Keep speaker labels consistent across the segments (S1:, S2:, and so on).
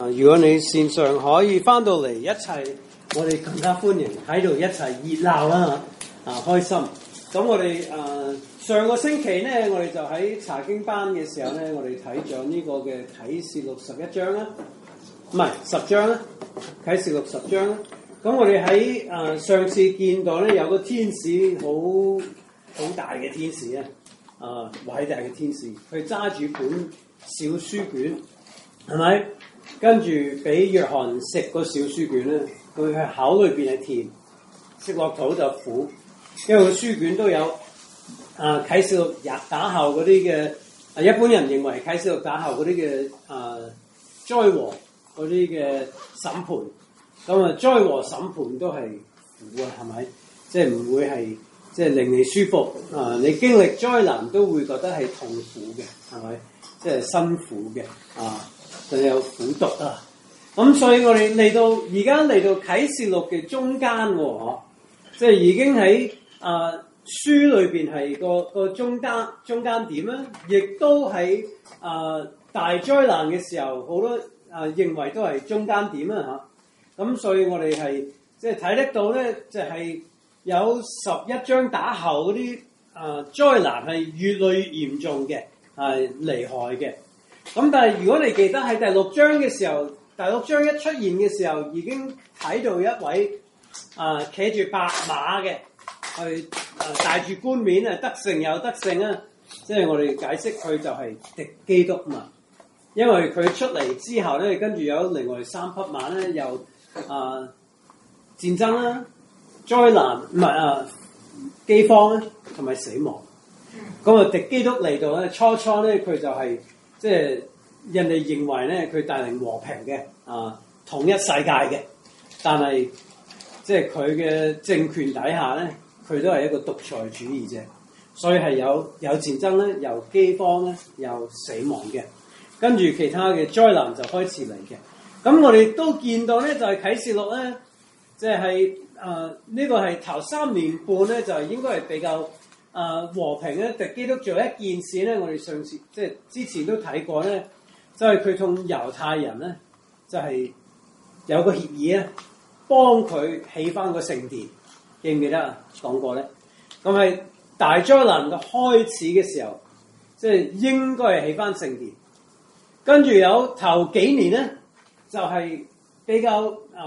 S1: 如果你線上可以翻到嚟一齊，我哋更加歡迎喺度一齊熱鬧啦，開心。咁我哋上個星期咧，我哋就喺查經班嘅時候咧，我哋睇咗呢個嘅啟示錄11章啦，唔係10章啦，啟示錄10章啦。咁我哋喺上次見到咧，有個天使好大嘅天使啊，偉大嘅天使，佢揸住本小書卷，係咪？跟住俾約翰食個小書卷咧，佢喺口裏邊係甜，食落肚就苦。因為個書卷都有啟示錄打後嗰啲嘅，一般人認為啟示錄打後嗰啲嘅災禍嗰啲嘅審判，咁災禍審判都係苦啊，係咪？即係唔會係即係令你舒服你經歷災難都會覺得係痛苦嘅，係咪？即係辛苦嘅仲有苦毒啊！咁所以我哋而家嚟到啟示錄嘅中間喎，即係已經喺書裏邊係個中間點啦，亦都喺大災難嘅時候，好多認為都係中間點啦嚇。咁所以我哋係即係睇得到咧，就係有11章打後嗰啲災難係越嚟越嚴重嘅，係厲害嘅。咁但係如果你記得喺第6章嘅時候，第6章一出現嘅時候，已經睇到一位騎住白馬嘅，去戴住冠冕得勝又得勝啊！即係我哋解釋佢就係敵基督嘛。因為佢出嚟之後咧，跟住有另外3匹馬咧，又戰爭啦、災難唔係饑荒咧，同埋死亡。咁敵基督嚟到咧，初咧佢就係即係人哋認為咧，佢帶領和平嘅統一世界嘅，但係即係佢嘅政權底下咧，佢都係一個獨裁主義者，所以係有戰爭咧，有饑荒咧，有死亡嘅，跟住其他嘅災難就開始嚟嘅。咁我哋都見到咧，就係啟示錄咧，即係呢個係頭3年半咧，就係應該係比較和平咧。敵基督做一件事咧，我哋上次即係之前都睇過咧，就係佢同猶太人咧，就係有個協議咧，幫佢起翻個聖殿，記唔記得啊？講過咧，咁係大災難嘅開始嘅時候，即係應該係起翻聖殿。跟住有頭幾年咧，就係比較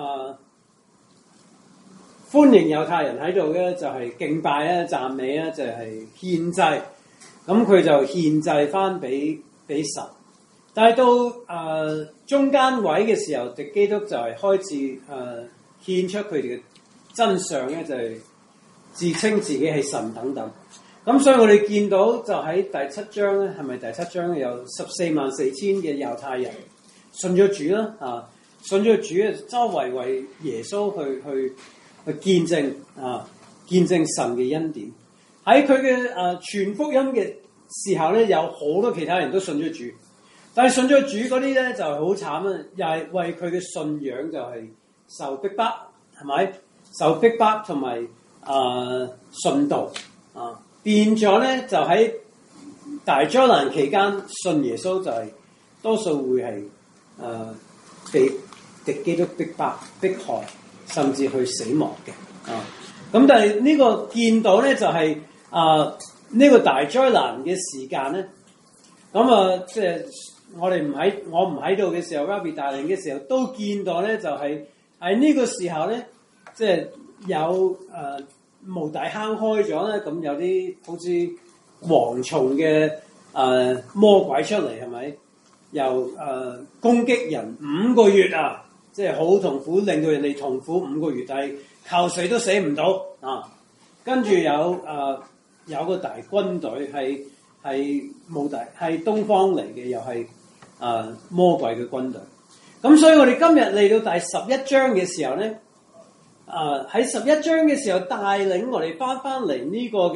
S1: 歡迎猶太人喺度嘅，就係敬拜啊、讚美啊，就係獻祭。咁佢就獻祭翻俾神。但係到中間位嘅時候，敵基督就係開始獻出佢哋嘅真相咧，就係自稱自己係神等等。咁所以我哋見到就喺第7章咧，係咪第7章有144000嘅猶太人信咗主啦？信咗主啊，周圍為耶穌去見證見證神嘅恩典。喺佢嘅傳福音嘅時候咧，有好多其他人都信咗主。但係信咗主嗰啲咧就係好慘啊！又係為佢嘅信仰就係受逼迫，係咪？受逼迫同埋殉道變咗咧，就喺大災難期間信耶穌就係多數會係被敵基督逼迫害，甚至去死亡嘅咁但係呢個見到咧就係呢個大災難嘅時間咧，咁即係我唔喺度嘅時候 ，Rabbi 帶領嘅時候都見到咧，就係喺呢個時候咧，即係有無底坑開咗咧，咁有啲好似蝗蟲嘅魔鬼出嚟，係咪？又攻擊人5個月啊！即係好痛苦，令到人哋痛苦5個月，但係求死都死唔到跟住有個大軍隊係東方嚟嘅，又係魔鬼嘅軍隊。咁所以我哋今日嚟到第11章嘅時候咧，喺11章嘅時候帶領我哋翻嚟呢個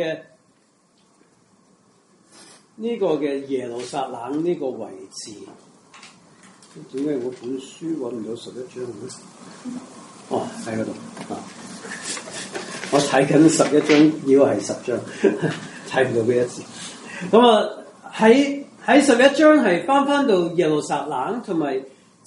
S1: 嘅耶路撒冷呢個位置。點解我本書揾唔到11章嘅？喺嗰度我睇緊11章，以為係10章，睇唔到邊一字。咁喺11章係翻到耶路撒冷，同埋即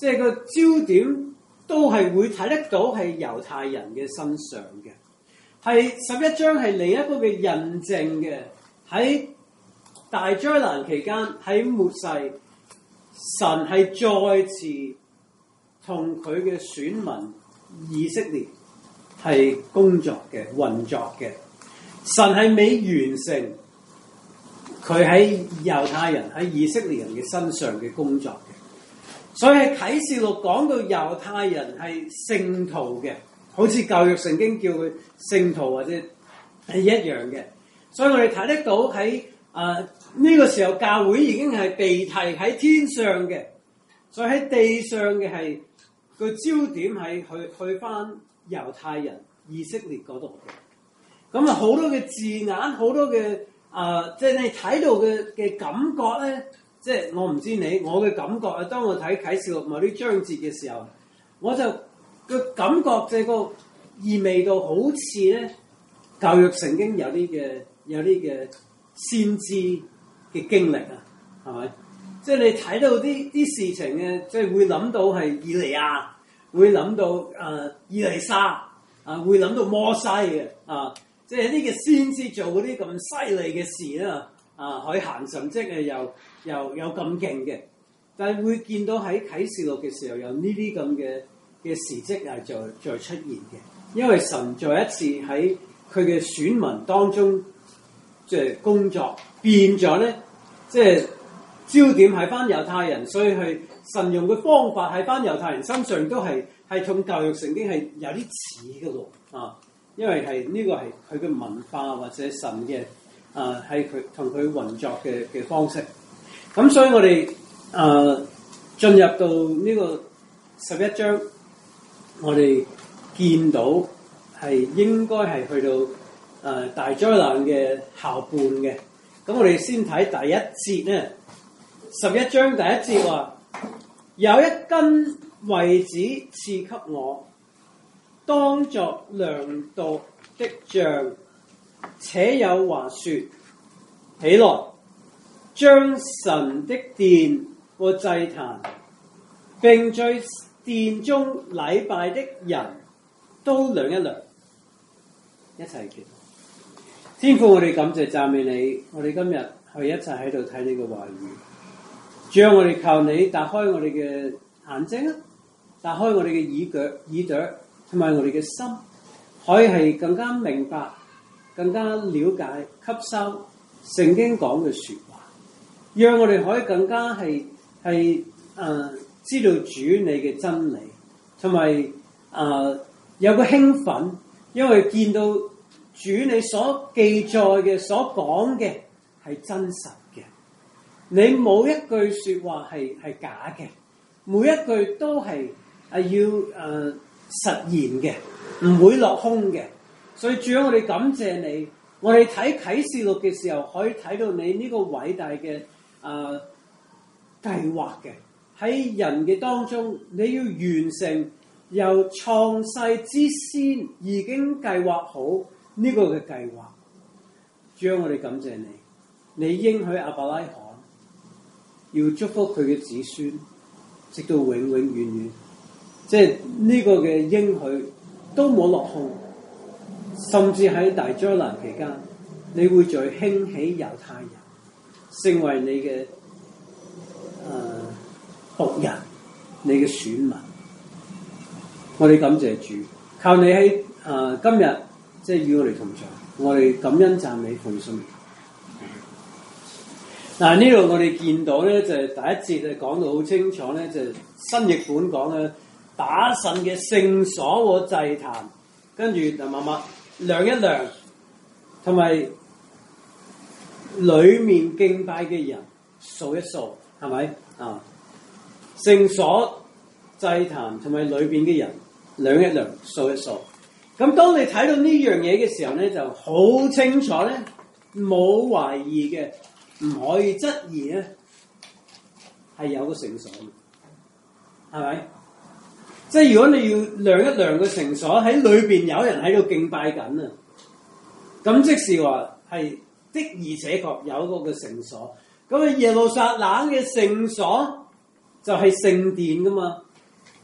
S1: 即係個焦點都係會睇得到係猶太人嘅身上嘅。係11章係另一個嘅印證嘅，喺大災難期間，喺末世，神係再次同佢嘅選民以色列係工作嘅、運作嘅。神係未完成佢喺猶太人、喺以色列人嘅身上嘅工作嘅。所以喺啟示錄講到猶太人係聖徒嘅，好似舊約聖經叫佢聖徒或者係一樣嘅。所以我哋睇得到喺呢個時候教會已經係被提喺天上嘅，所以喺地上嘅係個焦點係去翻猶太人以色列嗰度嘅。咁啊好多嘅字眼，好多嘅即係你睇到嘅感覺咧，即係我唔知我嘅感覺啊。當我睇啟示錄某啲章節嘅時候，我就個感覺就係個意味到好似咧舊約聖經有啲嘅先知嘅經歷啊，係咪？即係你睇到啲事情嘅，即係會諗到係以利亞，會諗到以利沙會諗到摩西嘅即係呢個先知做嗰啲咁犀利嘅事啦，可以行神蹟又咁勁嘅，但係會見到喺啟示錄嘅時候有呢啲咁嘅事蹟係再出現嘅，因為神再一次喺佢嘅選民當中即係工作變咗咧，即係焦點係翻猶太人，所以係神用嘅方法喺翻猶太人身上都係同舊約聖經係有啲似嘅咯因為係呢個係佢嘅文化或者神嘅係佢同佢運作嘅方式。咁所以我哋進入到呢個11章，我哋見到係應該係去到大災難嘅後半嘅。咁我哋先睇第一節咧，11章第一節話：有一根葦子賜給我，當作量度的杖，且有話說：起來，將神的殿和祭壇，並在殿中禮拜的人都量一量。一齊祈禱。天父，我哋感謝讚美你，我哋今日去一齊喺度睇你嘅話語。主啊，我哋求你打開我哋嘅眼睛，打開我哋嘅耳朵。同埋我哋嘅心，可以係更加明白、更加了解、吸收聖經講嘅說話，讓我哋可以更加係知道主你嘅真理，同埋有個興奮，因為見到主你所記載嘅、所講嘅係真實嘅，你冇一句說話係假嘅，每一句都係要實現嘅，唔會落空嘅。所以主啊，我哋感謝你，我哋睇啟示錄嘅時候可以睇到你呢個偉大嘅計劃嘅，喺人嘅當中，你要完成由創世之先已經計劃好呢個嘅計劃。主啊，我哋感謝你，你應許亞伯拉罕要祝福佢嘅子孫，直到永永遠遠。即係呢個嘅應許都冇落空，甚至喺大災難期間，你會再興起猶太人，成為你嘅僕人，你嘅選民。我哋感謝主，靠你喺今日即係與我哋同在，我哋感恩讚美奉信。嗱呢度我哋見到咧，就係第一節講到好清楚咧，就係新譯本講嘅。打神嘅聖所和祭壇，跟住就慢慢量一量，同埋裏面敬拜嘅人數一數，係咪聖所、祭壇同埋裏邊嘅人量一量、數一數。咁當你睇到呢樣嘢嘅時候咧，就好清楚咧，冇懷疑嘅，唔可以質疑咧，係有個聖所嘅，係咪？即係如果你要量一量個聖所，喺裏邊有人喺度敬拜緊啊，咁即是話係的而且確有嗰個聖所。咁啊耶路撒冷嘅聖所就係聖殿噶嘛，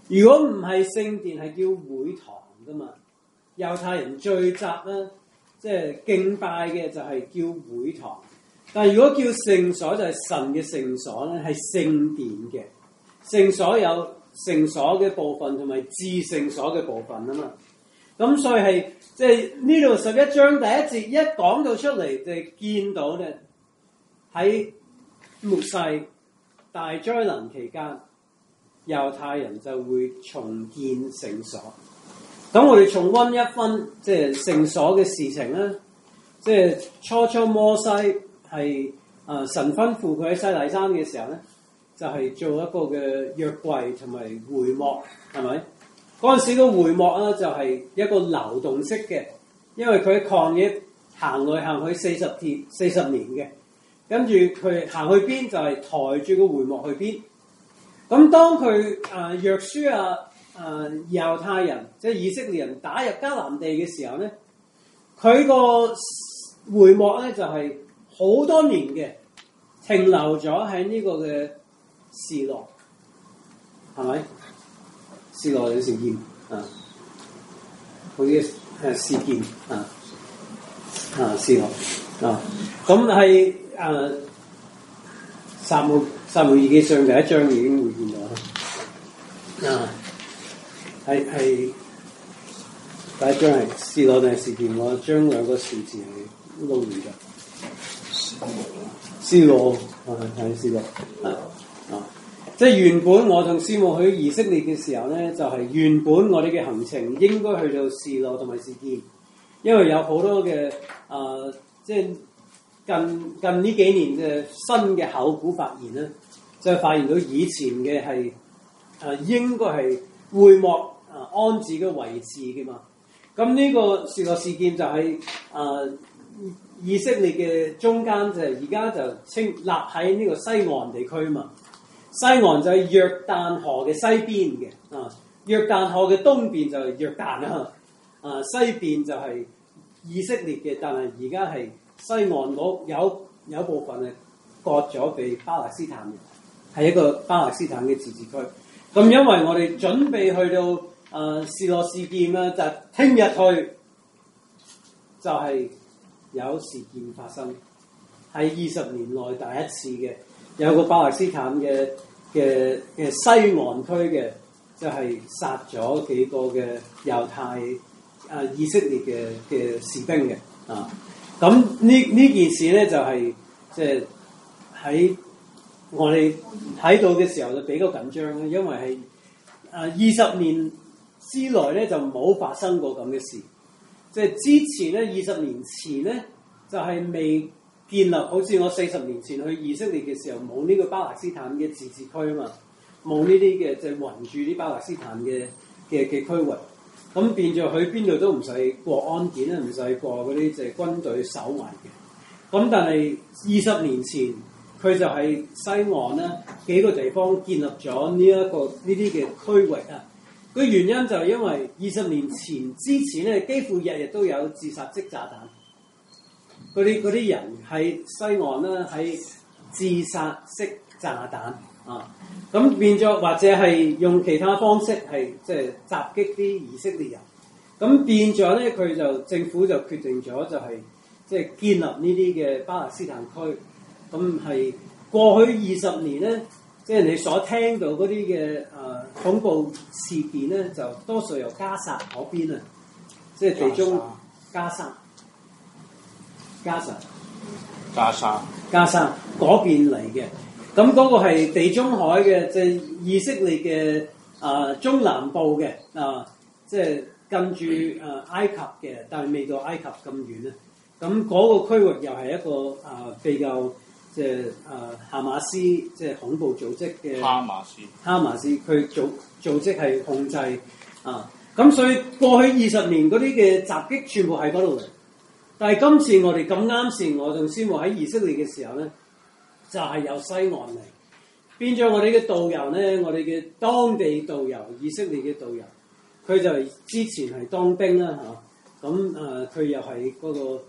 S1: 如果唔係聖殿，係叫會堂噶嘛。猶太人聚集啦，即係敬拜嘅就係叫會堂。但係如果叫聖所，就係神嘅聖所咧，係聖殿嘅。聖所有聖所嘅部分同埋至聖所嘅部分啊嘛。咁所以係即係呢度11章第一節一講到出嚟，就見到咧喺末世大災難期間，猶太人就會重建聖所。咁我哋重溫一分即係聖所嘅事情啦。即係初摩西係神吩咐佢喺西奈山嘅時候咧，就係做一個嘅約櫃同埋會幕，係咪？嗰陣時個會幕咧就係一個流動式嘅，因為佢喺曠野行來行去40年嘅，跟住佢行去邊就係抬住個會幕去邊。咁當佢約書亞猶太人即係以色列人打入迦南地嘅時候咧，佢個會幕咧就係好多年嘅停留咗喺呢個嘅示羅，係咪？示羅有示劍啊，嗰啲示劍示羅啊，咁係撒母耳記上第一章已經會見到啦。係第一章係示羅定係示劍？我將兩個數字係撈亂㗎。示羅係示羅即係原本我同師母去以色列嘅時候咧，就係原本我哋嘅行程應該去到示羅同埋示劍，因為有好多嘅即係近呢幾年嘅新嘅考古發現咧，就係發現到以前嘅係應該係會幕安置嘅位置嘅嘛。咁呢個示羅示劍就係以色列嘅中間，就係而家就立喺呢個西岸地區嘛。西岸就係約旦河嘅西邊嘅，約旦河嘅東邊就係約旦啦，西邊就係以色列嘅，但係而家係西岸嗰有部分係割咗俾巴勒斯坦人，係一個巴勒斯坦嘅自治區。咁因為我哋準備去到示羅示劍啦，就聽日去就係有事件發生，係20年內第一次嘅。有個巴勒斯坦嘅西岸區嘅，就係殺咗幾個嘅猶太以色列嘅士兵嘅咁呢件事咧就係即係喺我哋睇到嘅時候就比較緊張咧，因為係20年之內咧就冇發生過咁嘅事，即係之前咧20年前咧就係未建立，好似我40年前去以色列嘅時候，冇呢個巴勒斯坦嘅自治區啊嘛，冇呢啲嘅即係圍住啲巴勒斯坦嘅區域，咁變咗去邊度都唔使過安檢啦，唔使過嗰啲即係軍隊守衛嘅。咁但係20年前，佢就喺西岸啦幾個地方建立咗呢啲嘅區域啊。個原因就係因為20年前之前咧，幾乎日日都有自殺式炸彈。嗰啲人喺西岸啦，喺自殺式炸彈咁變咗，或者係用其他方式係即係襲擊啲以色列人。咁變咗咧，佢就政府就決定咗就係即係建立呢啲嘅巴勒斯坦區。咁係過去20年咧，即係你所聽到嗰啲嘅恐怖事件咧，就多數由加薩嗰邊啊，即係地中加沙嗰邊嚟嘅。咁嗰個係地中海嘅，即係以色列嘅中南部嘅即係跟住埃及嘅，但係未到埃及咁遠咧。咁嗰個區域又係一個比較即係哈馬斯即係恐怖組織嘅哈馬斯佢組織係控制咁所以過去20年嗰啲嘅襲擊全部喺嗰度嚟。但係今次我哋咁啱先，我同師母喺以色列嘅時候咧，就係由西岸嚟，變咗我哋嘅導遊咧，我哋嘅當地導遊，以色列嘅導遊，佢就之前係當兵啦咁佢又係嗰個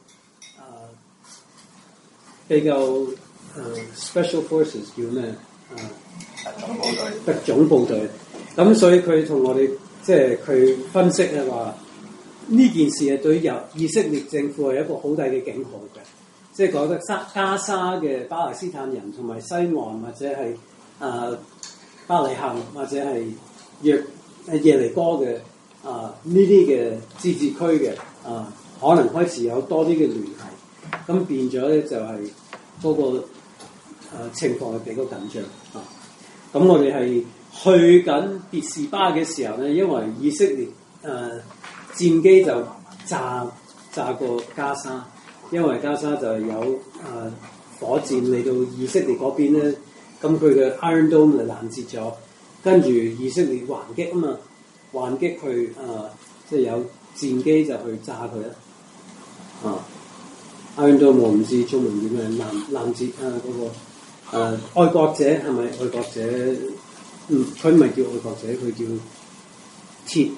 S1: 比較Special Forces 叫咩特種部隊， 咁所以佢同我哋即係佢分析咧話，呢件事係對於以色列政府係一個好大嘅警號嘅，即係覺得加沙嘅巴勒斯坦人同埋西岸或者係伯利恆或者係耶利哥嘅呢啲嘅自治區嘅可能開始有多啲嘅聯繫，咁變咗咧就係嗰個情況係比較緊張啊。咁我哋係去緊別是巴嘅時候咧，因為以色列戰機就炸過加沙，因為加沙就係有火箭嚟到以色列嗰邊咧，咁佢嘅 Iron Dome 就攔截咗，跟住以色列還擊啊嘛，還擊佢即係有戰機就去炸佢啦。Iron Dome 我唔知中文點樣攔截嗰個愛國者係咪愛國者？佢唔係叫愛國者，佢叫鐵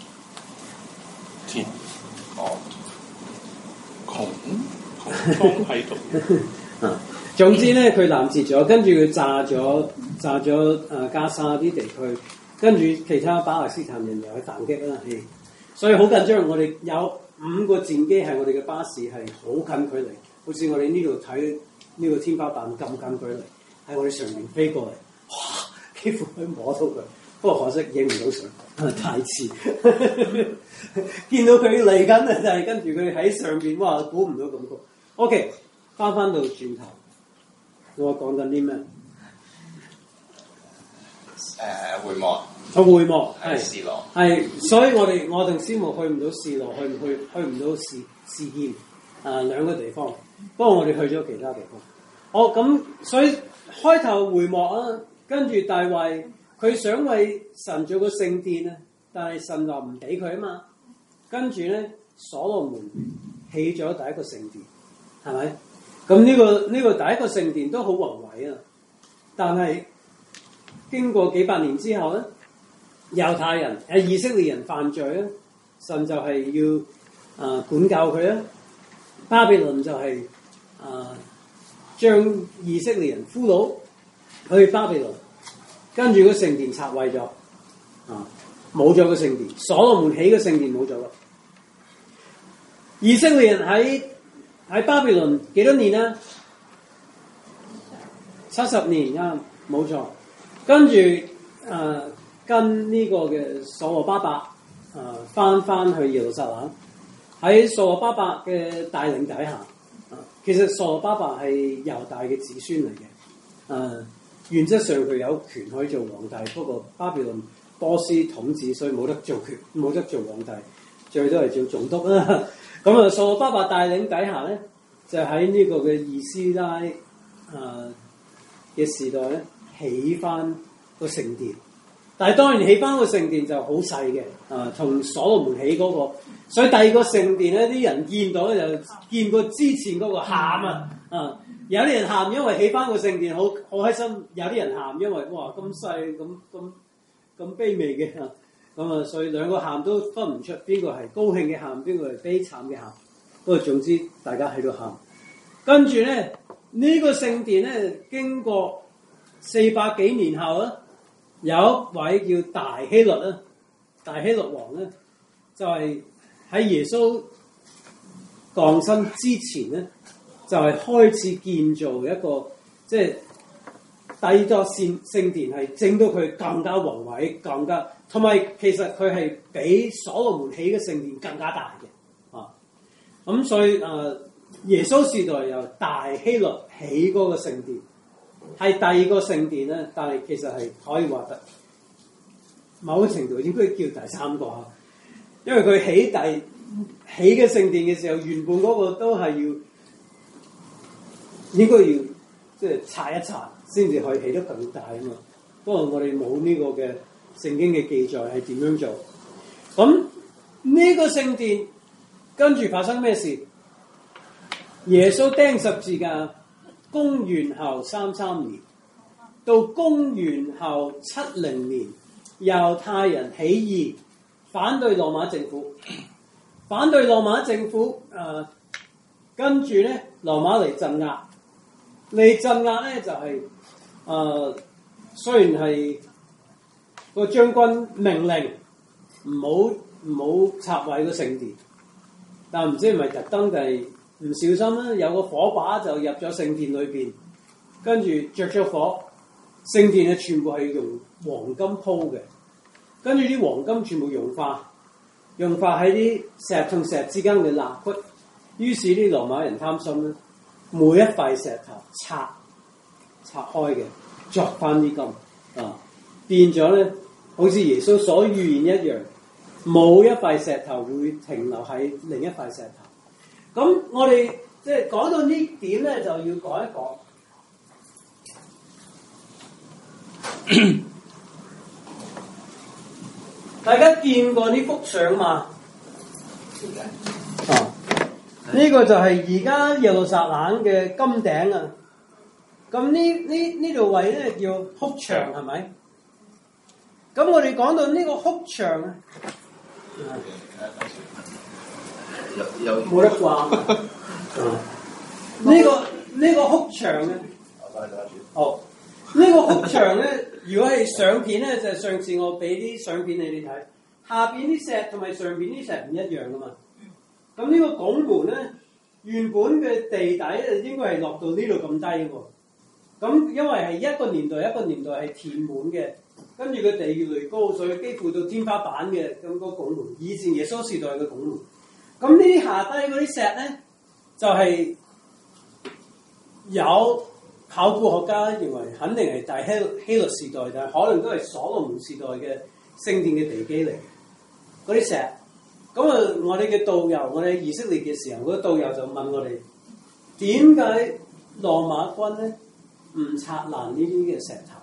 S2: 窮喺度。
S1: 總之咧，佢攔截咗，跟住佢炸咗加沙啲地區，跟住其他巴勒斯坦人又去反擊啦。所以好緊張。我哋有5個戰機係我哋嘅巴士係好近距離，好似我哋呢度睇呢個天花板咁近距離，喺我哋上面飛過嚟，哇！幾乎可以摸到佢，不過可惜影唔到相，太遲。見到佢嚟緊啊，就係跟住佢喺上邊，哇！估唔到咁高。OK， 翻到轉頭，我講緊啲咩？
S3: 會幕。
S1: 會幕係
S3: 示羅。
S1: 係，所以我同師母去唔到示羅，去唔到示劍兩個地方。不過我哋去咗其他地方。咁，所以開頭會幕啊。跟住大衛佢想為神做個聖殿啊，但係神話唔俾佢啊嘛。跟住咧，所羅門起咗第一個聖殿，係咪？咁呢個第一個聖殿都好宏偉啊。但係經過幾百年之後咧，猶太人以色列人犯罪啊，神就係要管教佢啊。巴比倫就係將以色列人俘虜去巴比倫，跟住個聖殿拆毀咗，冇咗個聖殿。所羅門起個聖殿冇咗咯。以色列人喺巴比倫幾多年啊？70年啊，冇錯。跟住跟呢個嘅所羅巴伯翻去耶路撒冷，喺所羅巴伯嘅帶領底下，其實所羅巴伯係猶大嘅子孫嚟嘅。原則上佢有權可以做皇帝，不過巴比倫波斯統治，所以冇得做皇帝，最多係做總督啦。咁所羅巴伯帶領底下咧，就喺呢個嘅以斯拉嘅時代咧，起翻個聖殿。但係當然起翻個聖殿就好細嘅，同所羅門起嗰個，所以第二個聖殿咧，啲人見到就見過之前嗰個喊啊！有啲人喊，因為起翻個聖殿好開心；有啲人喊，因為哇咁細咁卑微嘅咁所以兩個喊都分唔出邊個係高興嘅喊，邊個係悲慘嘅喊。不過總之大家喺度喊。跟住咧呢個聖殿咧，經過400幾年後咧，有一位叫大希律啊，大希律王咧，就係喺耶穌降生之前咧，就係開始建造一個即係第二座聖殿，係整到佢更加宏偉，更加同埋其實佢係比所羅門起嘅聖殿更加大嘅咁所以耶穌時代由大希律起嗰個聖殿係第二個聖殿咧，但係其實係可以話得某個程度應該叫第三個因為佢起嘅聖殿嘅時候，原本嗰個都係應該要即係拆一拆先至可以起得更大啊嘛。不過我哋冇呢個嘅聖經嘅記載係點樣做。咁呢個聖殿跟住發生咩事？耶穌釘十字架，公元後33年到公元後70年，猶太人起義反對羅馬政府，跟住咧羅馬嚟鎮壓。嚟鎮壓咧就係、雖然係個將軍命令唔好拆毀個聖殿，但唔知係咪特登定係唔小心咧？有個火把就入咗聖殿裏邊，跟住着咗火，聖殿咧全部係用黃金鋪嘅，跟住啲黃金全部融化喺啲石同石之間嘅肋骨，於是啲羅馬人貪心咧，每一塊石頭拆開嘅，鑿翻啲金變咗咧，好似耶穌所預言一樣，冇一塊石頭會停留喺另一塊石頭。咁我哋即係講到呢點咧，就要講一講。大家見過呢幅相嘛？呢個就係而家耶路撒冷嘅金頂啊！咁呢度位咧叫哭牆係咪？咁我哋講到呢個哭牆啊，冇得掛嘛。呢個哭牆咧，好。呢個哭牆咧，如果係相片咧，就係上次我俾啲相片你哋睇，下邊啲石同埋上邊啲石唔一樣噶嘛。咁呢個拱門咧，原本嘅地底應該係落到呢度咁低喎。咁因為係一個年代係填滿嘅，跟住個地越嚟越高，所以幾乎到天花板嘅咁個拱門。以前耶穌時代嘅拱門。咁呢啲下低嗰啲石咧，就係有考古學家認為肯定係大希律時代，但係可能都係所羅門時代嘅聖殿嘅地基嚟嘅嗰啲石。咁啊，我哋嘅導遊，我哋喺以色列嘅時候，嗰個導遊就問我哋：點解羅馬軍咧唔拆爛呢啲嘅石頭？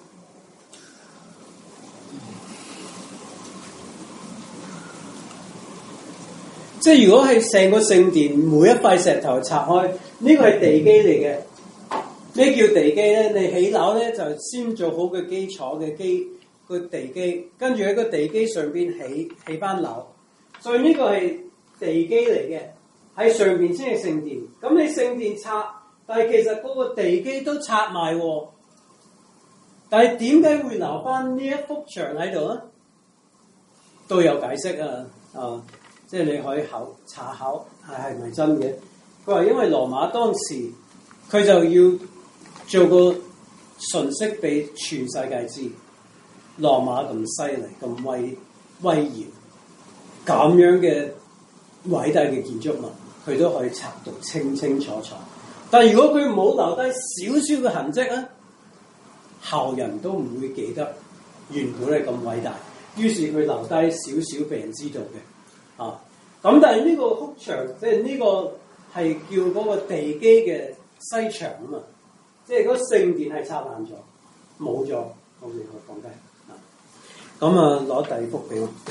S1: 即係如果係成個聖殿每一塊石頭拆開，呢個係地基嚟嘅。咩叫地基咧？你起樓咧就先做好個基礎嘅個地基，跟住喺個地基上邊起翻樓。所以呢個係地基嚟嘅，喺上邊先係聖殿。咁你聖殿拆，但係其實嗰個地基都拆埋喎。但係點解會留翻呢一幅牆喺度啊？都有解釋啊！即係你可以查考係咪真嘅？佢話因為羅馬當時佢就要做個訊息俾全世界知，羅馬咁犀利、咁威嚴，咁樣嘅偉大嘅建築物，佢都可以拆到清清楚楚。但係如果佢冇留低少少嘅痕跡咧，後人都唔會記得原本係咁偉大。於是佢留低少少俾人知道嘅。咁但係呢個哭牆，即係呢個係叫嗰個地基嘅西牆啊嘛，即係嗰聖殿係拆爛咗，冇咗，我放低。咁啊，攞第二幅俾我。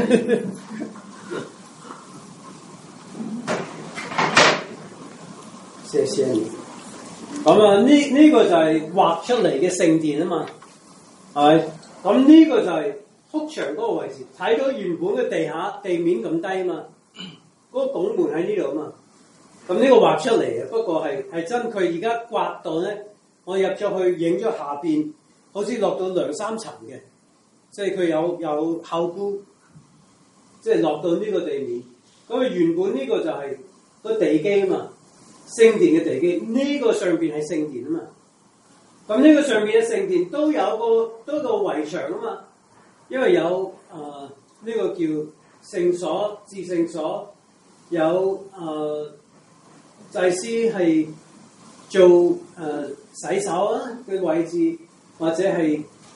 S1: 謝謝你。咁啊，呢個就係畫出嚟嘅聖殿啊嘛，係咪？咁呢個就係哭牆嗰個位置，睇到原本嘅地面咁低啊嘛。嗰個拱門喺呢度啊嘛，咁呢個畫出嚟嘅，不過係真。佢而家刮到咧，我入咗去影咗下邊，好似落到2、3層嘅，即係佢有後箍，即係落到呢個地面。咁佢原本呢個就係個地基啊嘛，聖殿嘅地基，呢個上邊係聖殿啊嘛。咁呢個上邊嘅聖殿都有個圍牆啊嘛，因為有呢個叫聖所、至聖所。有祭司係做洗手啊嘅位置，或者係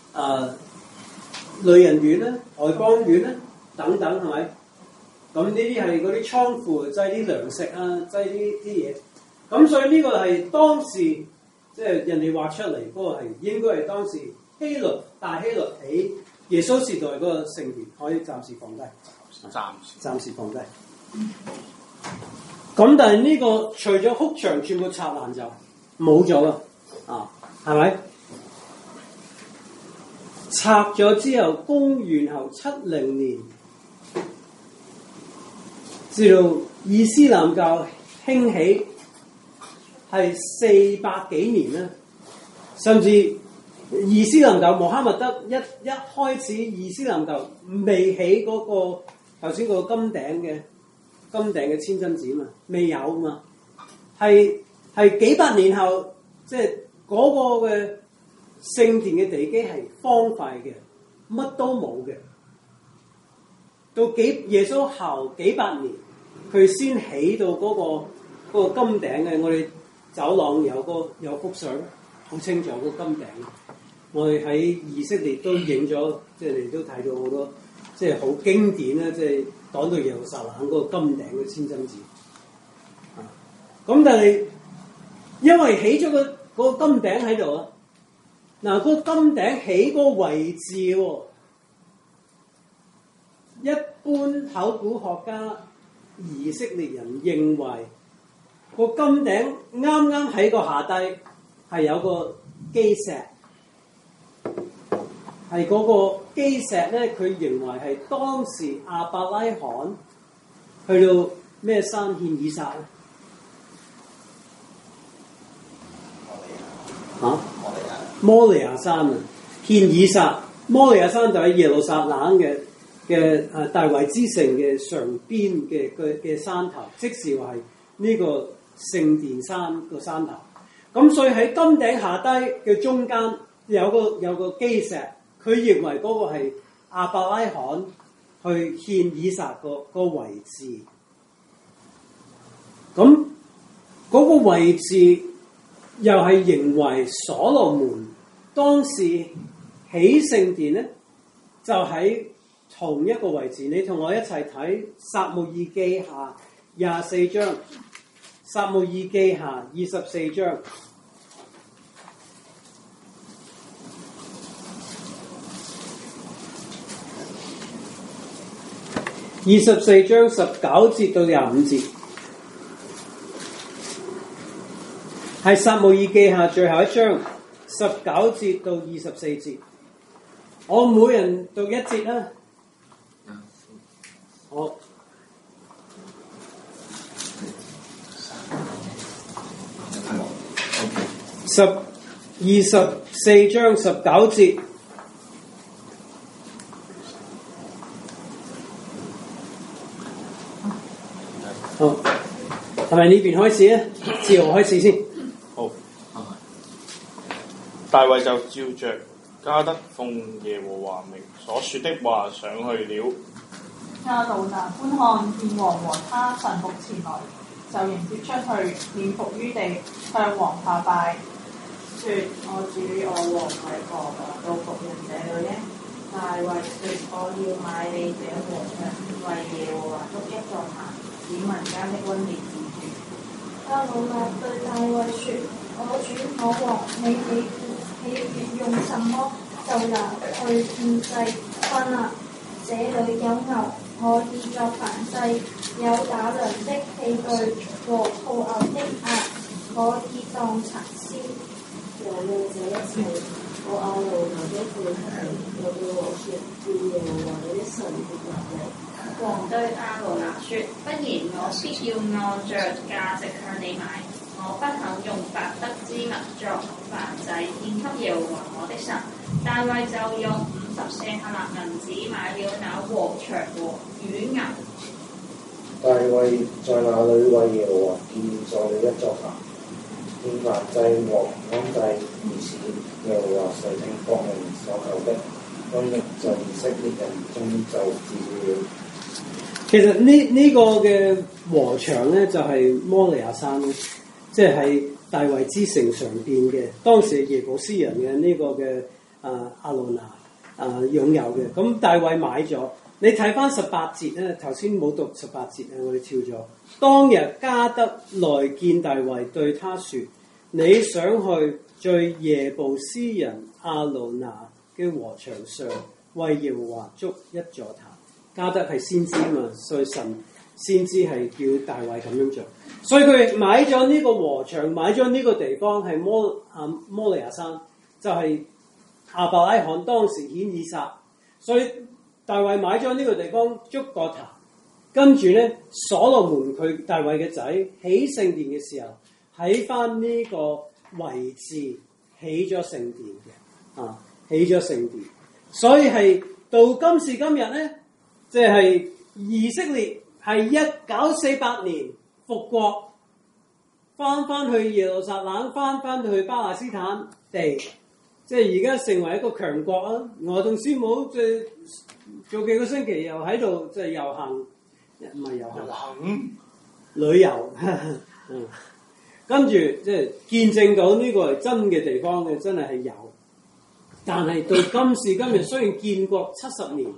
S1: 女人院啦、外邦院啦等等，係咪？咁呢啲係嗰啲倉庫，擠啲糧食啊，擠啲嘢。咁所以呢個係當時即係人哋畫出嚟嗰個係應該係當時大希律喺耶穌時代嗰個聖殿，可以暫時放低，暫時放低。咁但係呢個除咗哭牆全部拆爛就冇咗啦，係咪？拆咗之後，公元後70年，至到伊斯蘭教興起係400幾年啦，甚至伊斯蘭教穆罕默德一開始伊斯蘭教未起嗰個頭先個金頂嘅千真寺嘛，未有嘛，係幾百年後，即係嗰個嘅聖殿嘅地基係荒廢嘅，乜都冇嘅。到耶穌後幾百年，佢先起到嗰個金頂嘅。我哋走廊有幅相，好清楚個金頂。我哋喺以色列都影咗，即係你都睇到好多，即係好經典啦，即係講到耶路撒冷嗰個金頂嘅千真寺。咁但係因為起咗個金頂喺度啊，嗱，個金頂起個位置喎，一般考古學家以色列人認為個金頂啱啱喺個下低係有個基石。係嗰個基石咧，佢認為係當時亞伯拉罕去到咩山獻以撒咧？摩利亞山啊，獻以撒。摩利亞山就喺耶路撒冷嘅大衛之城嘅上邊嘅山頭，即是話係呢個聖殿山個山頭。咁所以喺金頂下低嘅中間有個基石。佢認為嗰個係亞伯拉罕去獻以撒個位置，咁嗰個位置又係認為所羅門當時起聖殿咧，就喺同一個位置。你同我一齊睇撒母耳記下24章，撒母耳記下24章。24章19節到25節，係撒母耳記下最後一章19節到24節。我每人讀一節啦。好。24章19節。好，係咪呢邊開始咧？自我開始先。
S2: 好。大衛就照着加得奉耶和華名所說的話上去了。
S4: 亞魯拿觀看見王和他臣僕前來，就迎接出去，面伏於地，向王下拜，說：我主我王為何來到僕人這裏呢？大衛說：我要買你這禾場，為耶和華築一座壇，使民間的瘟疫止住。亞魯拿對大衛說：我主我王，你願用什麼就拿去獻祭。看啊，這裏有牛，可以作燔祭；有打糧的器具和套牛的牙，可以當柴燒。
S5: 有了這一切，我亞魯拿的父親又對我說：願耶和華你的神悅納你。
S6: 王對亞魯拿說：不然我必要按着價值向你買，我不肯用白得之物作燔祭獻給耶和華我的神。大衛就用50舍客勒銀子買了那禾場和乳牛。
S7: 大衛在那裏為耶和華建造了一座壇，獻燔祭和平安祭，如此耶和華垂聽國民所求的，瘟疫在以色列人中就止了。
S1: 其實呢個嘅禾場咧，就係摩利亞山咧，即係喺大衛之城上邊嘅，當時耶布斯人嘅呢個嘅亞魯拿擁有嘅。咁大衛買咗，你睇翻18節咧，頭先冇讀18節啊，我哋跳咗。當日加得來見大衛，對他說：你想去在耶布斯人亞魯拿嘅禾場上，為耶和華築一座壇。加得係先知嘛，所以神先知係叫大衛咁樣做，所以佢買咗呢個禾場，買咗呢個地方係摩利亞山，就係亞伯拉罕當時獻以撒，所以大衛買咗呢個地方築個壇，跟住咧所羅門佢大衛嘅仔起聖殿嘅時候，喺翻呢個位置起咗聖殿嘅。 起咗聖殿。所以係到今時今日咧，即係以色列係1948年復國，翻去耶路撒冷，翻去巴勒斯坦地，即係而家成為一個強國啊！我同師母即係做幾個星期又喺度即係遊行，唔係遊行，旅遊，跟住即係見證到呢個係真嘅地方嘅，真係有。但係到今時今日，雖然建國70年，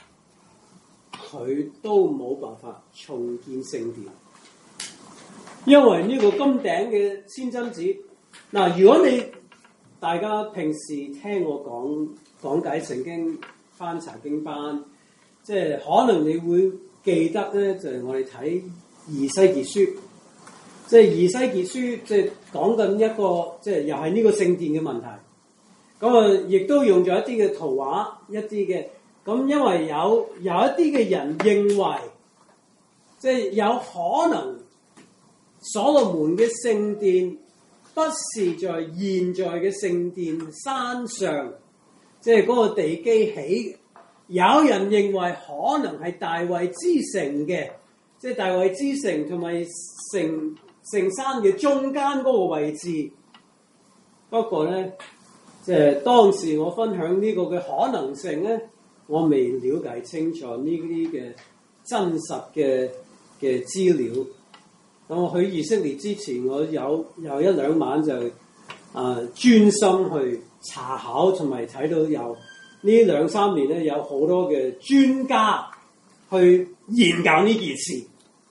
S1: 佢都冇辦法重建聖殿，因為呢個金頂嘅千針子。嗱，如果你大家平時聽我講解聖經、翻查經班，即係可能你會記得咧，就係我哋睇以西結書，即係以西結書，即係講緊一個即係又係呢個聖殿嘅問題。咁啊，亦都用咗一啲嘅圖畫，一啲嘅咁，因為有一啲嘅人認為，即係有可能所羅門嘅聖殿不是在現在嘅聖殿山上，即係嗰個地基起。有人認為可能係大衛之城嘅，即係大衛之城同埋城山嘅中間嗰個位置。不過咧，即係當時我分享呢個嘅可能性咧，我未了解清楚呢啲嘅真實嘅資料。咁我去以色列之前，我有一兩晚就專心去查考，同埋睇到有呢2-3年咧，有好多嘅專家去研究呢件事，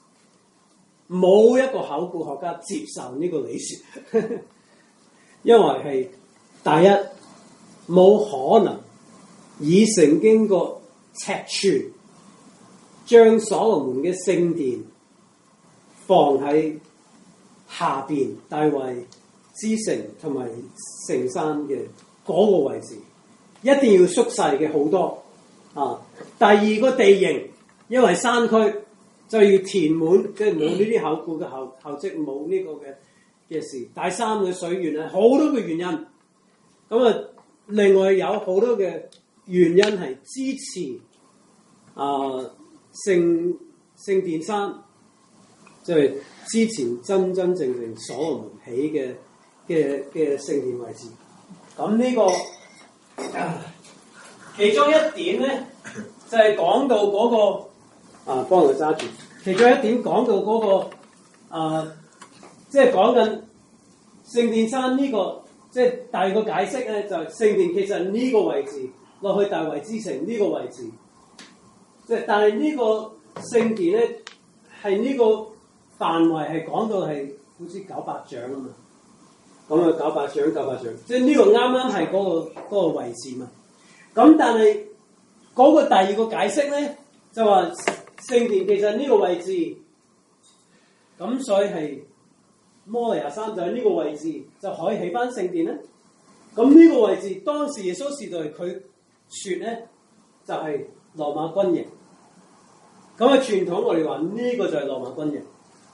S1: 冇一個考古學家接受呢個理説，因為係。第一，冇可能以聖經個尺寸將所羅門嘅聖殿放喺下邊大衛之城同埋聖山嘅嗰個位置，一定要縮細嘅好多啊！第二個地形，因為山區就要填滿，即係冇呢啲考古嘅後跡，冇呢個嘅事。第三個水源係好多嘅原因。咁啊，另外有好多嘅原因係支持聖殿山，即係之前真正所羅門起嘅聖殿位置。咁呢個其中一點咧，就係講到嗰個幫佢揸住。其中一點講到嗰個即係講緊聖殿山呢個。即係第二個解釋咧，就係聖殿其實呢個位置落去大衛之城呢個位置，即係但係呢個聖殿咧係呢個範圍係講到係好似900掌啊嘛，咁啊900掌，即係呢個啱啱係嗰個位置嘛。咁但係嗰個第二個解釋咧就話聖殿其實呢個位置，咁所以係。摩利亞山就喺呢個位置，就可以起翻聖殿咧。咁呢個位置，當時耶穌時代佢説咧，就係羅馬軍營。咁喺傳統我哋話呢個就係羅馬軍營。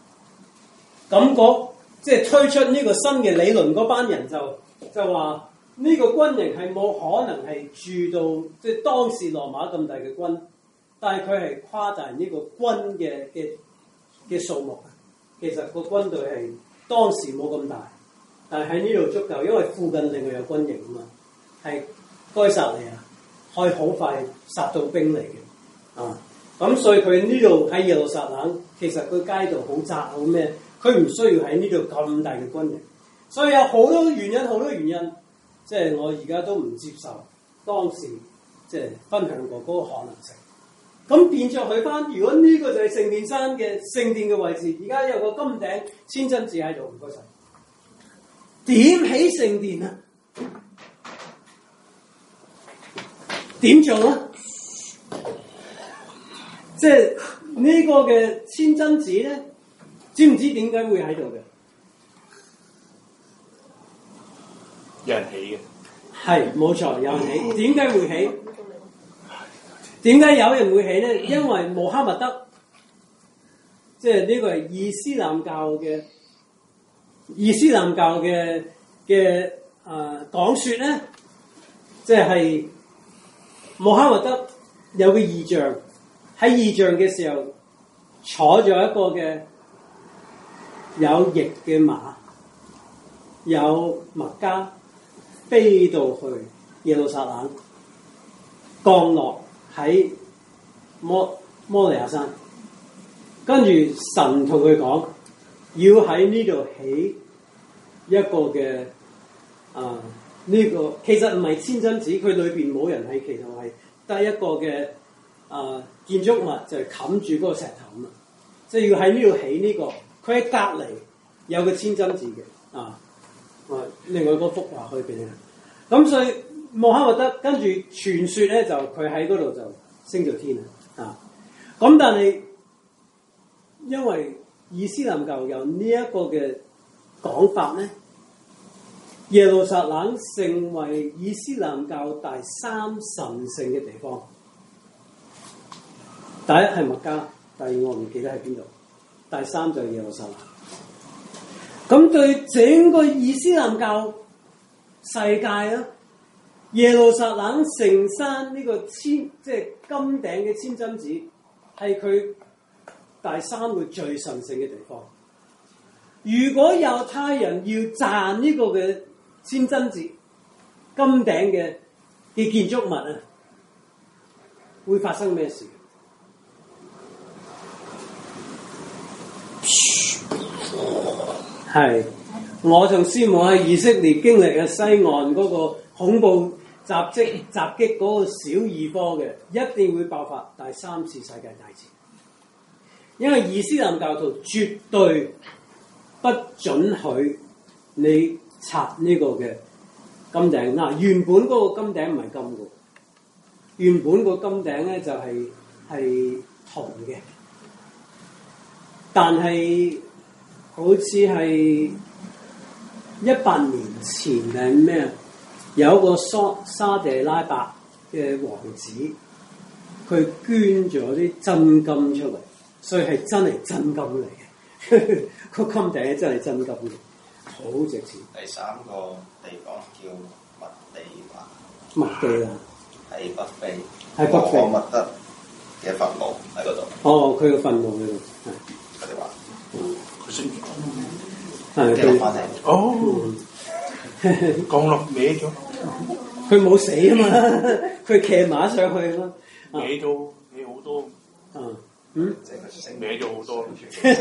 S1: 咁即係推出呢個新嘅理論嗰班人就話呢個軍營係冇可能係住到即係當時羅馬咁大嘅軍，但係佢係誇大呢個軍嘅數目。其實個軍隊係。當時冇咁大，但係喺呢度足夠，因為附近另外有軍營啊嘛，係該撒利亞，可以好快殺到兵嚟嘅咁所以佢呢度喺耶路撒冷，其實個街道好窄好咩，佢唔需要喺呢度咁大嘅軍營，所以有好多原因，即係我而家都唔接受當時即係分享過嗰個可能性。咁變咗佢翻，如果呢個就係聖殿山嘅聖殿嘅位置，而家有個金頂千針子喺度，唔該晒。點起聖殿啊？點做啊？即係呢個嘅千針子咧，知唔知點解會喺度嘅？
S2: 有人起嘅。係，
S1: 冇錯，有人起。點解會起？點解有人會起咧？因為穆罕默德，即係呢個係伊斯蘭教嘅講説咧， 即係穆罕默德有個異象，喺異象嘅時候坐咗一個嘅有翼嘅馬，有麥加飛到去耶路撒冷，降落喺摩利亞山，跟住神同佢講，要喺呢度起一個嘅呢個其實唔係千真寺，佢裏邊冇人喺其頭，係得一個嘅建築物就係冚住嗰個石頭啊，即係要喺呢度起呢個。佢喺隔離有個千真寺嘅另外嗰幅畫可以俾你睇。咁所以穆罕默德跟住傳說咧，就佢喺嗰度就升咗天啊！咁但係因為伊斯蘭教有呢一個嘅講法咧，耶路撒冷成為伊斯蘭教第三神聖嘅地方。第一係麥加，第二我唔記得喺邊度，第三就係耶路撒冷。咁對整個伊斯蘭教世界啊，耶路撒冷聖山呢個即係金頂嘅千真寺，係佢第三個最神聖嘅地方。如果猶太人要賺呢個嘅千真寺金頂嘅建築物啊，會發生咩事？係，我同師母喺以色列經歷嘅西岸嗰個恐怖襲擊嗰個小兒科嘅，一定會爆發第三次世界大戰。因為伊斯蘭教徒絕對不准許你拆呢個嘅金頂。嗱，原本嗰個金頂唔係金嘅，原本個金頂咧就係銅嘅，但係好似係100年前定咩？有一個沙地拉伯嘅王子，佢捐咗啲真金出嚟，所以係真係真金嚟嘅。個金頂真係真金嘅，好值錢。
S3: 第三個地方叫麥地那，
S1: 麥地那
S3: 喺北非，
S1: 喺北非。
S3: 穆罕默德嘅墳墓喺嗰度。
S1: 哦，佢嘅墳墓喺度，
S3: 佢哋話。
S2: 佢先
S1: 係
S3: 跌落翻嚟。
S2: 哦，降落歪咗，
S1: 佢冇死啊嘛，佢騎馬上去啊嘛，
S2: 歪咗歪好多，
S3: 即係佢升
S2: 歪咗好多。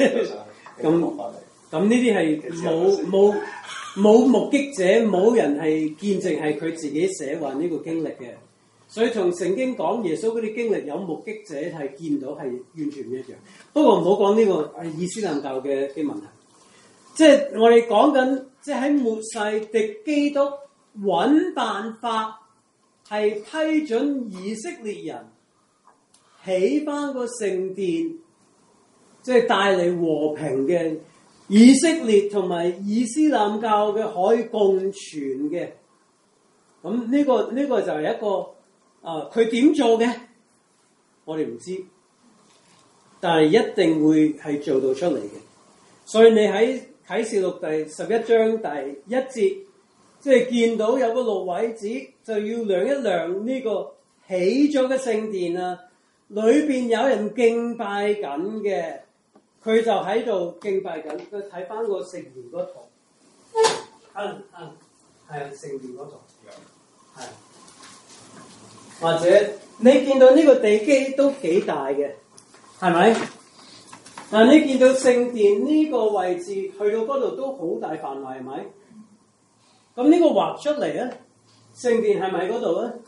S1: 咁呢啲係冇目擊者，冇人係見證，係佢自己寫話呢個經歷嘅。所以同聖經講耶穌嗰啲經歷，有目擊者係見到係完全唔一樣。不過唔好講呢個係伊斯蘭教嘅問題，即係我哋講緊，即係喺末世敵基督揾辦法係批准以色列人起返個聖殿，即係帶嚟和平嘅，以色列同埋伊斯蘭教嘅可以共存嘅。咁呢個就係一個。佢點做嘅？我哋唔知，但係一定會係做到出嚟嘅。所以你喺啟示錄第11章第1節，即係見到有個蘆葦子，就要量一量呢個起咗嘅聖殿啊，裏邊有人敬拜緊嘅，佢就喺度敬拜緊。佢睇翻個聖殿嗰圖，係聖殿嗰圖，係。或者你見到呢個地基都幾大嘅，係咪？但你見到聖殿呢個位置去到嗰度都好大範圍，係咪？咁呢個畫出嚟咧，聖殿係咪嗰度咧？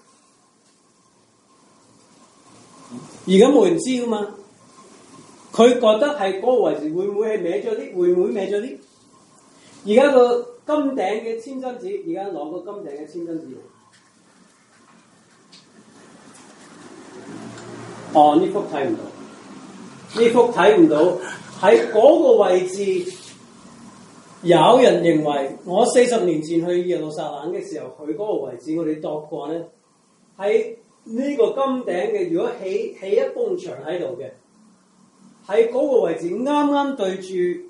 S1: 而家冇人知噶嘛？佢覺得係嗰個位置會唔會係歪咗啲？會唔會歪咗啲？而家個金頂嘅千真寺，而家攞個金頂嘅千真寺嚟。哦，呢幅睇唔到，呢幅睇唔到。喺嗰個位置，有人認為我40年前去耶路撒冷嘅時候，去嗰個位置，我哋度過咧，喺呢個金頂嘅，如果起一埲牆喺度嘅，喺嗰個位置啱啱對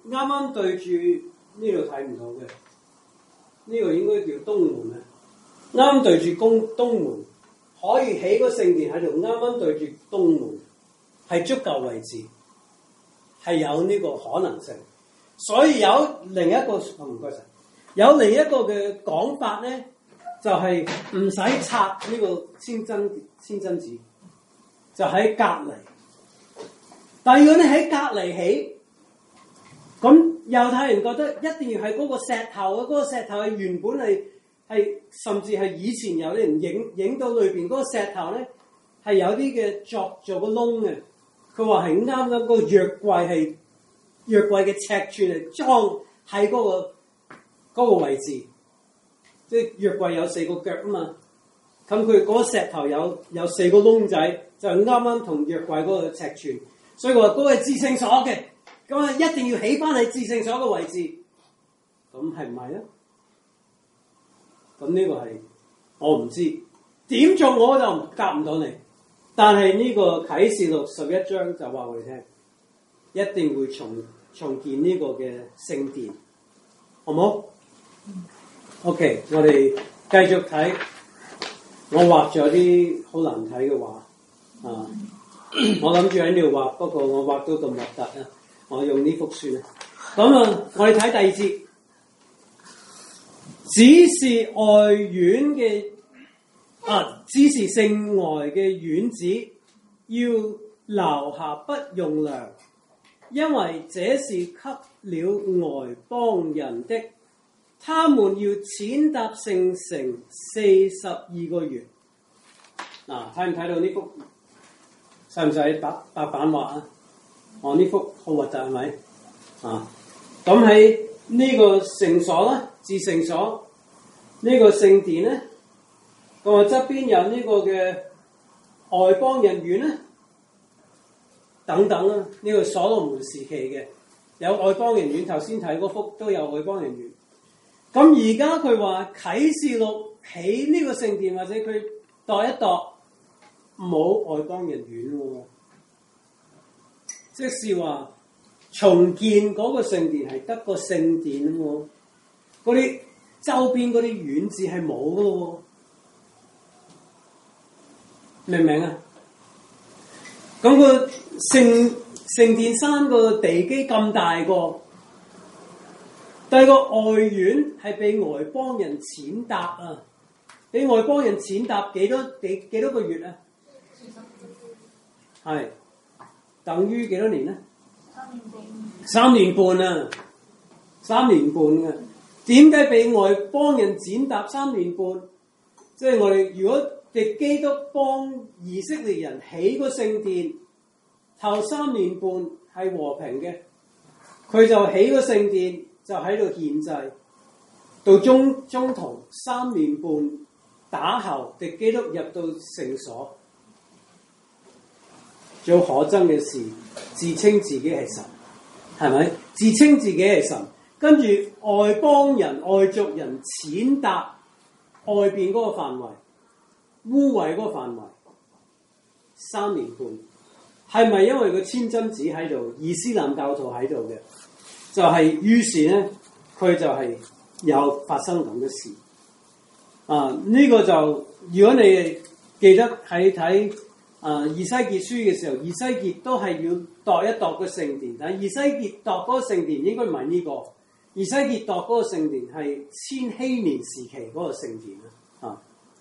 S1: 住呢度睇唔到嘅，呢個應該叫東門啊， 啱對住東門，可以起個聖殿喺度，啱啱對住東門，係足夠位置，係有呢個可能性。所以有另一個唔該晒，有另一個嘅講法咧，就係唔使拆呢個千真子，就喺隔離。但係如果你喺隔離起，咁猶太人覺得一定要係嗰個石頭啊！嗰個石頭係原本係甚至係以前有啲人影到裏邊嗰個石頭咧，係有啲嘅做個窿嘅。佢話係啱啱個約櫃係約櫃嘅尺寸嚟裝喺嗰個位置，即係約櫃有4個腳啊嘛。咁佢嗰個石頭有4個窿仔，就啱啱同約櫃嗰個尺寸。所以話嗰個係至聖所嘅，咁啊一定要起翻喺至聖所嘅位置。咁係唔係咧？咁呢個係我唔知點做，我就答唔到你。但係呢個啟示錄11章就話我哋聽，一定會重建呢個嘅聖殿，好唔好？OK， 我哋繼續睇。我畫咗啲好難睇嘅畫啊！我諗住喺呢度畫，不過我畫到咁核突啊！我用呢幅算啦。咁啊，我哋睇第2節，只是外院嘅只是聖外嘅院子要留下不用量，因為這是給了外邦人的，他們要踐踏聖城42個月。嗱，睇唔睇到呢幅？使唔使白板畫啊？呢幅好核突係咪？啊，咁喺呢個聖所啦，至聖所呢個聖殿咧，咁啊側邊有呢個嘅外邦人院咧，等等啦。呢個所羅門時期嘅有外邦人院，頭先睇嗰幅都有外邦人院。咁而家佢話啟示錄起呢個聖殿，或者佢度一度冇外邦人院喎，即是話重建嗰個聖殿係得個聖殿喎，嗰啲周邊嗰啲院子係冇噶咯喎，明唔明啊？咁個聖殿山個地基咁大個，但係個外院係俾外邦人踐踏啊！俾外邦人踐踏幾多個月啊？係等於幾多年咧？3年半啊！3年半啊！點解俾外邦人踐踏3年半？即係我哋如果敵基督幫以色列人起個聖殿，頭3年半係和平嘅，佢就起個聖殿就喺度獻祭，到中途3年半打後，敵基督入到聖所。做可憎嘅事，自稱自己係神，係咪？自稱自己係神，跟住外邦人、外族人踐踏外邊嗰個範圍，污穢嗰個範圍，3年半，係咪因為個千真子喺度，伊斯蘭教徒喺度嘅？就係、是、於是咧，佢就係有發生咁嘅事。呢個就如果你記得喺睇以西結書嘅時候，以西結都係要度一度個聖殿，但係以西結度嗰個聖殿應該唔係呢個，以西結度嗰個聖殿係千禧年時期嗰個聖殿啊。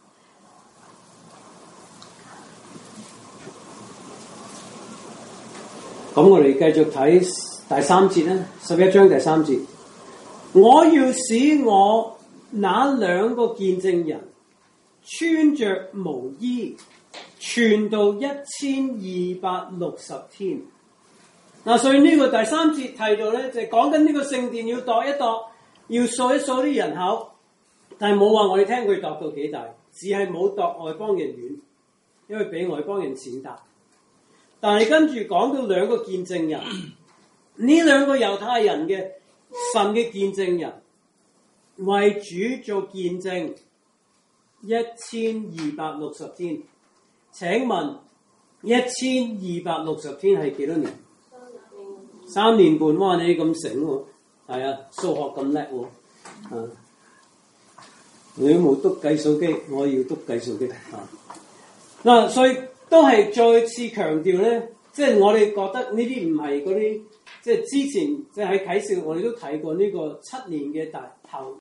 S1: 咁我哋繼續睇第3節啦，11章第3節，我要使我那2個見證人穿着毛衣，傳到1260天。所以呢個第3節提到咧，就係講緊呢個聖殿要度一度，要數一數啲人口，但係冇話我哋聽佢度到幾大，只係冇度外邦人院，因為俾外邦人踐踏。但係跟住講到2個見證人，呢2個猶太人嘅神嘅見證人，為主做見證1260天。請問1260天係幾多年？3年半。哇！你咁醒喎，係啊，數學咁叻喎。 你都冇篤計數機，我要篤計數機啊！嗱，所以都係再次強調咧，即係我哋覺得呢啲唔係嗰啲，即係之前即係喺啟示我哋都睇過呢個7年嘅頭